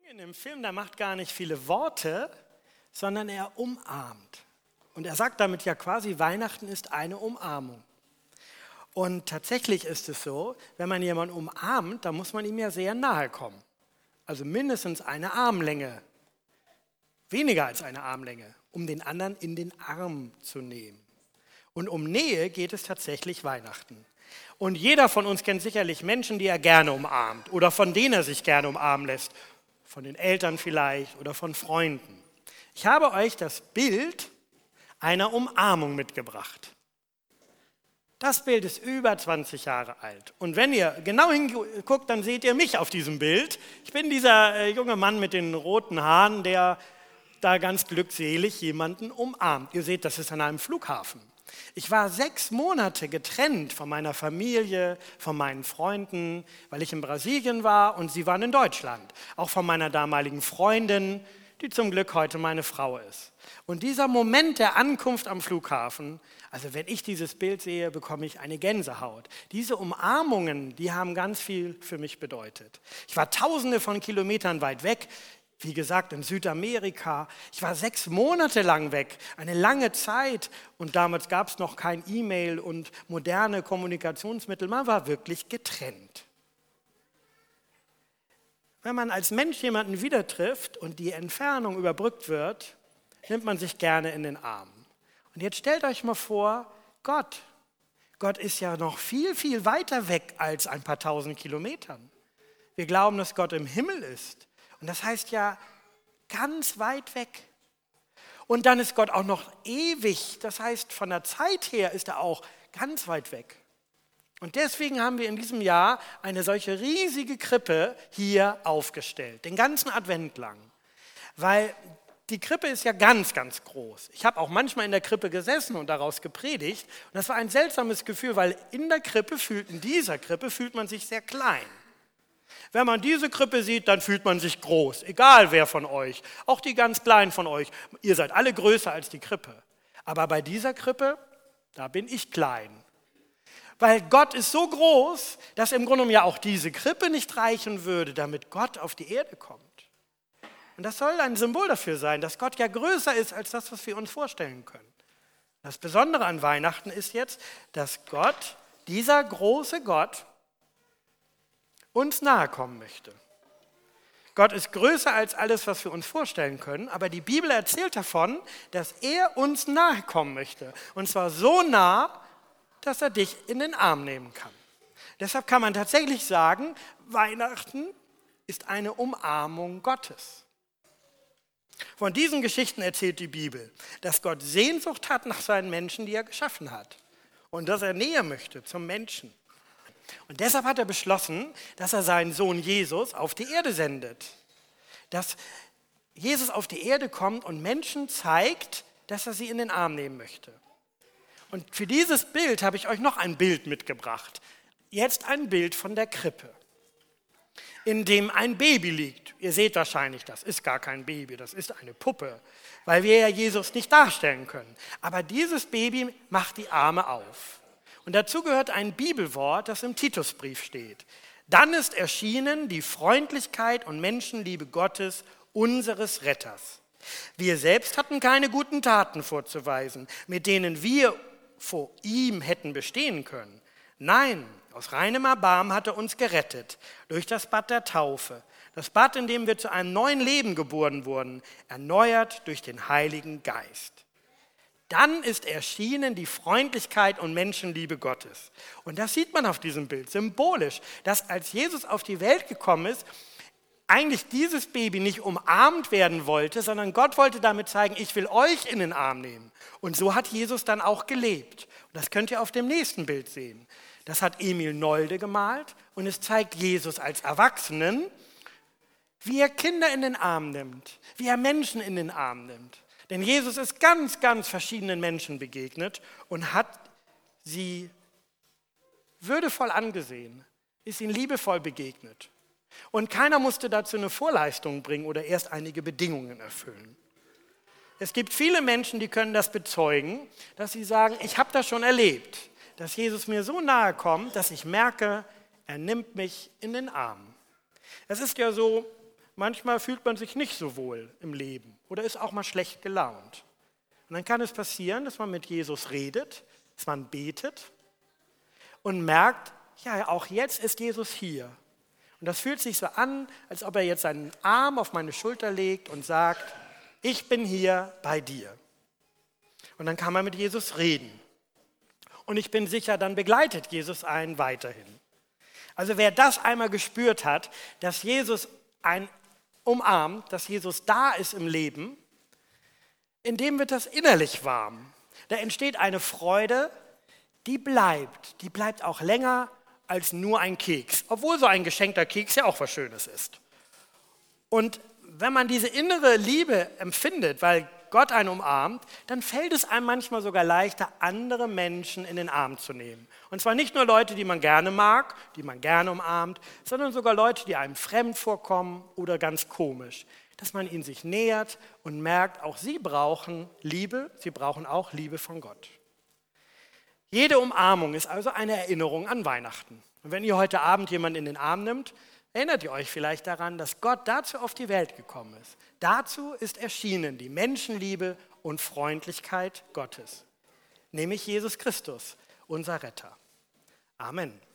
In dem Film, der macht gar nicht viele Worte, sondern er umarmt. Und er sagt damit ja quasi, Weihnachten ist eine Umarmung. Und tatsächlich ist es so, wenn man jemanden umarmt, dann muss man ihm ja sehr nahe kommen. Also mindestens eine Armlänge, weniger als eine Armlänge, um den anderen in den Arm zu nehmen. Und um Nähe geht es tatsächlich Weihnachten. Und jeder von uns kennt sicherlich Menschen, die er gerne umarmt oder von denen er sich gerne umarmen lässt. Von den Eltern vielleicht oder von Freunden. Ich habe euch das Bild einer Umarmung mitgebracht. Das Bild ist über 20 Jahre alt. Und wenn ihr genau hinguckt, dann seht ihr mich auf diesem Bild. Ich bin dieser junge Mann mit den roten Haaren, der da ganz glückselig jemanden umarmt. Ihr seht, das ist an einem Flughafen. Ich war 6 Monate getrennt von meiner Familie, von meinen Freunden, weil ich in Brasilien war und sie waren in Deutschland. Auch von meiner damaligen Freundin, die zum Glück heute meine Frau ist. Und dieser Moment der Ankunft am Flughafen, also wenn ich dieses Bild sehe, bekomme ich eine Gänsehaut. Diese Umarmungen, die haben ganz viel für mich bedeutet. Ich war Tausende von Kilometern weit weg, wie gesagt in Südamerika. Ich war 6 Monate lang weg, eine lange Zeit. Und damals gab es noch kein E-Mail und moderne Kommunikationsmittel. Man war wirklich getrennt. Wenn man als Mensch jemanden wieder trifft und die Entfernung überbrückt wird, nimmt man sich gerne in den Arm. Und jetzt stellt euch mal vor, Gott ist ja noch viel, viel weiter weg als ein paar 1000 Kilometern. Wir glauben, dass Gott im Himmel ist. Und das heißt ja ganz weit weg. Und dann ist Gott auch noch ewig. Das heißt, von der Zeit her ist er auch ganz weit weg. Und deswegen haben wir in diesem Jahr eine solche riesige Krippe hier aufgestellt, den ganzen Advent lang. Weil die Krippe ist ja ganz, ganz groß. Ich habe auch manchmal in der Krippe gesessen und daraus gepredigt. Und das war ein seltsames Gefühl, weil in dieser Krippe fühlt man sich sehr klein. Wenn man diese Krippe sieht, dann fühlt man sich groß, egal wer von euch, auch die ganz Kleinen von euch. Ihr seid alle größer als die Krippe. Aber bei dieser Krippe, da bin ich klein. Weil Gott ist so groß, dass im Grunde genommen ja auch diese Krippe nicht reichen würde, damit Gott auf die Erde kommt. Und das soll ein Symbol dafür sein, dass Gott ja größer ist als das, was wir uns vorstellen können. Das Besondere an Weihnachten ist jetzt, dass Gott, dieser große Gott, uns nahe kommen möchte. Gott ist größer als alles, was wir uns vorstellen können, aber die Bibel erzählt davon, dass er uns nahe kommen möchte. Und zwar so nah, dass er dich in den Arm nehmen kann. Deshalb kann man tatsächlich sagen, Weihnachten ist eine Umarmung Gottes. Von diesen Geschichten erzählt die Bibel, dass Gott Sehnsucht hat nach seinen Menschen, die er geschaffen hat. Und dass er näher möchte zum Menschen. Und deshalb hat er beschlossen, dass er seinen Sohn Jesus auf die Erde sendet. Dass Jesus auf die Erde kommt und Menschen zeigt, dass er sie in den Arm nehmen möchte. Und für dieses Bild habe ich euch noch ein Bild mitgebracht. Jetzt ein Bild von der Krippe, in dem ein Baby liegt. Ihr seht wahrscheinlich, das ist gar kein Baby, das ist eine Puppe, weil wir ja Jesus nicht darstellen können. Aber dieses Baby macht die Arme auf. Und dazu gehört ein Bibelwort, das im Titusbrief steht. Dann ist erschienen die Freundlichkeit und Menschenliebe Gottes, unseres Retters. Wir selbst hatten keine guten Taten vorzuweisen, mit denen wir vor ihm hätten bestehen können. Nein, aus reinem Erbarmen hat er uns gerettet, durch das Bad der Taufe. Das Bad, in dem wir zu einem neuen Leben geboren wurden, erneuert durch den Heiligen Geist. Dann ist erschienen die Freundlichkeit und Menschenliebe Gottes. Und das sieht man auf diesem Bild, symbolisch, dass als Jesus auf die Welt gekommen ist, eigentlich dieses Baby nicht umarmt werden wollte, sondern Gott wollte damit zeigen, ich will euch in den Arm nehmen. Und so hat Jesus dann auch gelebt. Und das könnt ihr auf dem nächsten Bild sehen. Das hat Emil Nolde gemalt und es zeigt Jesus als Erwachsenen, wie er Kinder in den Arm nimmt, wie er Menschen in den Arm nimmt. Denn Jesus ist ganz, ganz verschiedenen Menschen begegnet und hat sie würdevoll angesehen, ist ihnen liebevoll begegnet. Und keiner musste dazu eine Vorleistung bringen oder erst einige Bedingungen erfüllen. Es gibt viele Menschen, die können das bezeugen, dass sie sagen, ich habe das schon erlebt, dass Jesus mir so nahe kommt, dass ich merke, er nimmt mich in den Arm. Es ist ja so, manchmal fühlt man sich nicht so wohl im Leben oder ist auch mal schlecht gelaunt. Und dann kann es passieren, dass man mit Jesus redet, dass man betet und merkt, ja, auch jetzt ist Jesus hier. Und das fühlt sich so an, als ob er jetzt seinen Arm auf meine Schulter legt und sagt, ich bin hier bei dir. Und dann kann man mit Jesus reden. Und ich bin sicher, dann begleitet Jesus einen weiterhin. Also wer das einmal gespürt hat, dass Jesus einen umarmt, dass Jesus da ist im Leben, in dem wird das innerlich warm. Da entsteht eine Freude, die bleibt auch länger als nur ein Keks, obwohl so ein geschenkter Keks ja auch was Schönes ist. Und wenn man diese innere Liebe empfindet, weil Gott einen umarmt, dann fällt es einem manchmal sogar leichter, andere Menschen in den Arm zu nehmen. Und zwar nicht nur Leute, die man gerne mag, die man gerne umarmt, sondern sogar Leute, die einem fremd vorkommen oder ganz komisch. Dass man ihnen sich nähert und merkt, auch sie brauchen Liebe, sie brauchen auch Liebe von Gott. Jede Umarmung ist also eine Erinnerung an Weihnachten. Und wenn ihr heute Abend jemanden in den Arm nimmt, erinnert ihr euch vielleicht daran, dass Gott dazu auf die Welt gekommen ist. Dazu ist erschienen die Menschenliebe und Freundlichkeit Gottes, nämlich Jesus Christus, unser Retter. Amen.